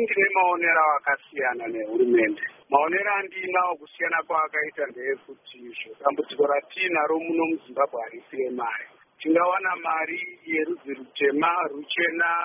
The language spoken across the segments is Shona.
ndine maonero akasiyana nehurumende. Maonero andinawo kusiyana kwaakaita ndeyekuti dambudziko ratinaro muno muZimbabwe harisi remari. Tingawana mari yerudzi rutema, ruchena,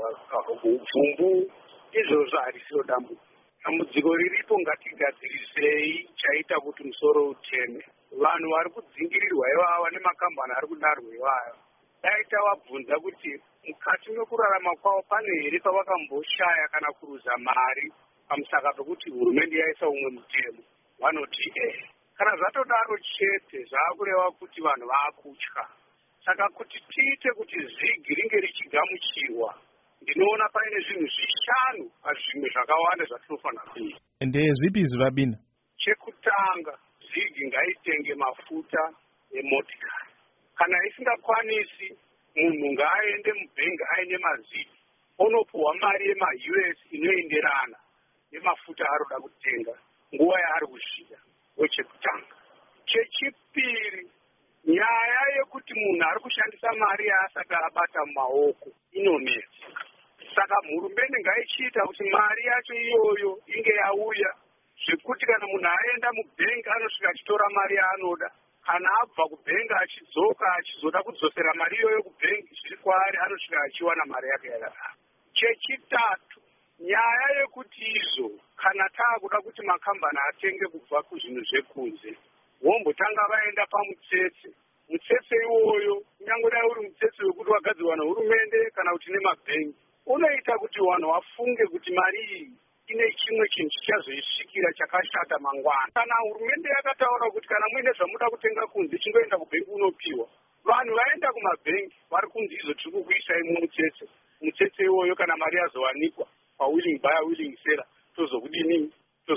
rwubvumbu, izvozvo harisiro dambudziko. Dambudziko riripo ngatigadzirisei chaita kuti musoro uteme. Vanhu vari kudzingirirwa ivava nemakambani ari kudarwa ivayo. Dai tavabvunza kuti mukati mekurarama kwavo pane here pavakamboshaya kana kuruza mari pamusaka pekuti hurumende yaisa umwe mutemo, vanoti kana zvatodaro chete zvaakureva kuti vanhu vaakutya. Saka kuti tiite kuti zigi ringe richigamuchirwa, ndinoona paine zvinhu zvishanu pazvimwe zvakawanda zvatinofanira kuita. Ndezvipi zvavabina? Chekutanga, zigi ngaitenge mafuta emotikari. Kana isingakwanisi, munhu ngaaende mubhengi aine mazigi onopuhwa mari yema-US inoenderana nemafuta aroda kutenga nguva yaari kuzvida. Wechekutanga. Chechipiri, nyaya yekuti munhu ari kushandisa mari yaasati abata mumaoko inonetsa. Saka hurumende ngaichiita kuti mari yacho iyoyo inge yauya zvekuti kana munhu aenda mubhengi anosvika achitora mari yaanoda. Kana abva kubhengi achidzoka achizoda kudzosera mari iyoyo kubhengi zviri kwaari anosvika achiwana mari yake yakadaro. Chechitatu, nyaya yekuti izvo kana taakuda kuti makambani atenge kubva kuzvinhu zvekunze, vombotanga vaenda pamutsetse. Mutsetse iwoyo, kunyange dai uri mutsetse wekuti wagadzirwa nehurumende kana kuti nemabhengi, unoita kuti vanhu vafunge kuti mari iyi ine chimwe chinhu chichazoisvikira chakashata mangwana. Kana hurumende yakataura kuti kana muine zvamuda kutenga kunze chingoenda kubhengi unopiwa, vanhu vaenda kumabhengi vari kunzi izvo tiri kukuisai mutsetse. Mutsetse iwoyo kana mari yazowanikwa pawilling buyer willing seller, tozokudini,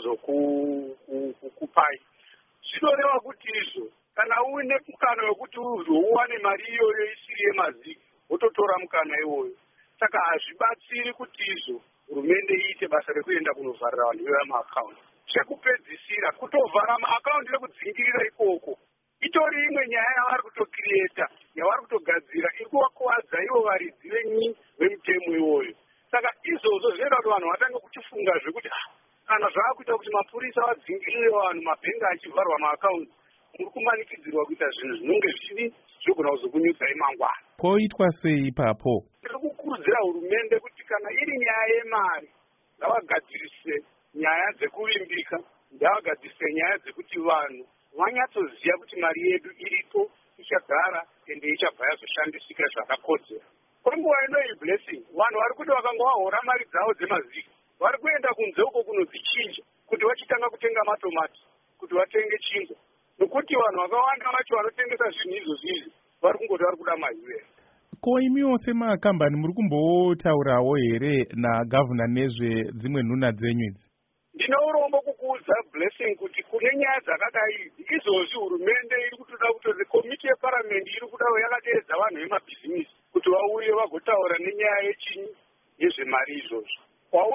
tozokupai. Zvinoreva kuti izvo kana uine mukana wekuti uwane mari iyoyo isiri yemazigi, wototora mukana iwoyo. Saka hazvibatsiri kuti izvo hurumende iite basa rekuenda kunovharira vanhu vemaakaunti. Chekupedzisira, kutovhara maakaunti ekudzingirira ikoko itori imwe nyaya yavari kutokiriyeta, yavari kutogadzira iri kuvakuwadza ivo varidzi vemutemo iwoyo. Saka izvozvo zvinoita kuti vanhu vatange kuchifunga zvekuti kana zvaakuita kuti mapurisa vadzingirire vanhu mabhengi achivharwa maakaunti, muri kumanikidzirwa kuita zvinhu zvinonge zvigona kuzokunyudzai mangwana. Koitwa sei ipapo? Tiri kukurudzira hurumende kuti kana iri nyaya yemari, ngavagadzirise nyaya dzekuvimbika, ngavagadzirise nyaya dzekuti vanhu vanyatsoziva kuti mari yedu iripo, ichagara ende ichabva yazoshandisika zvakakodzera. Kwenguva inoyi blessing, vanhu vari kuti vakanga vahora mari dzavo dzemazigi, vari kuenda kunze uko kunodzichinja kuti vachitanga kutenga matomati, kuti vatenge chingwa. Nokuti vanhu vakawanda vacho vanotengesa zvinhu izvozvi vari kungoti vari kuda ma-US. Ko imiwo semakambani muri kumbotaurawo here nagavhuna nezvedzimwe nhuna dzenyu idzi? Ndine urombo kukuudza blessing kuti kune nyaya dzakadai izvozvi hurumende iri kutoda kutoti komiti yeparamende iri kudawo yakateedza vanhu vemabhizinisi kuti vauye vagotaura nenyaya yechinyi yezvemari izvozvo.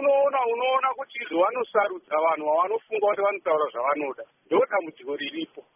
Unoona kuti izvo vanosarudza vanhu vavanofunga kuti vanotaura zvavanoda. Ndo dambudziko riripo.